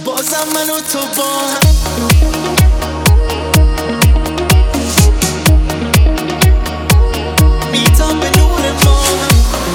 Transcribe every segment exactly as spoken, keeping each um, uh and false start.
بازم من و تو با هم میتاب به نور ما هم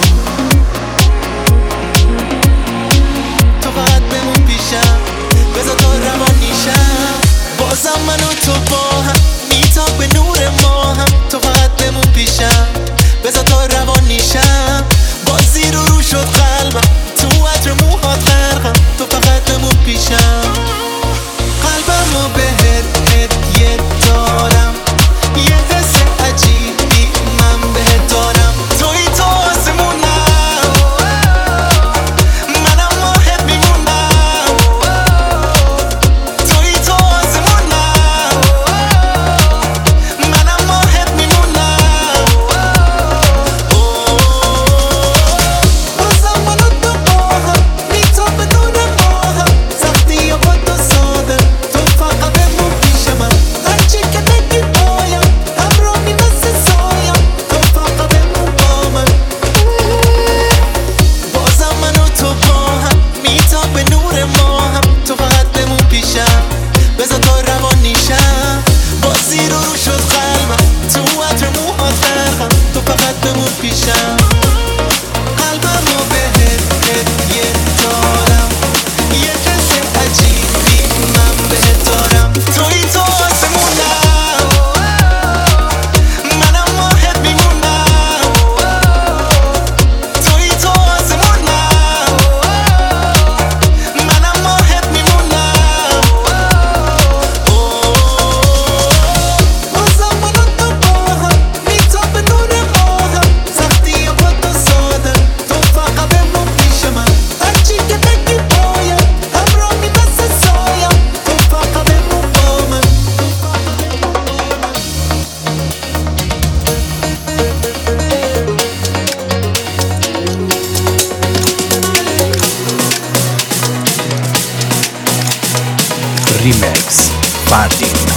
تو فقط بمون پیشم بذار تا روان نیشم بازم من و تو با هم میتاب به نور ما هم تو فقط بمون پیشم بذار تا روان نیشم باز زیر و رو شد قلبم تو عطر موهات غرقم تو فقط بمون پیشم قلبمو بهت هدیه دارم یه حس عجیبی من بهت دارم توی تو آسمونم منم واحد میمونم توی تو آسمونم منم واحد میمونم بازم من و تو با هم میتاب به نور ما هم سختی و بد و ساده تو فقط بمون پیش من هرچی که بگی پایم همراهی مثل سایم تو فقط بمون با من بازم من و تو با هم میتاب به نور ما هم تو فقط بمون پیشم بذار تا روان نیشم باز زیر و رو شد قلبم تو عطر موهات غرقم تو فقط بمون پیشم قلبمو بهت هدیه دارم یه حس عجیبی من بهت دارم توی تو آسمونم منم واحد میمونم توی تو آسمونم منم واحد میمونم بازم من و تو با هم میتاب به نور ما هم سختی و بد و ساده تو فقط بمون پیش من هرچی که بگی پایم همراهی مثل سایم تو فقط بمون با من Remix Party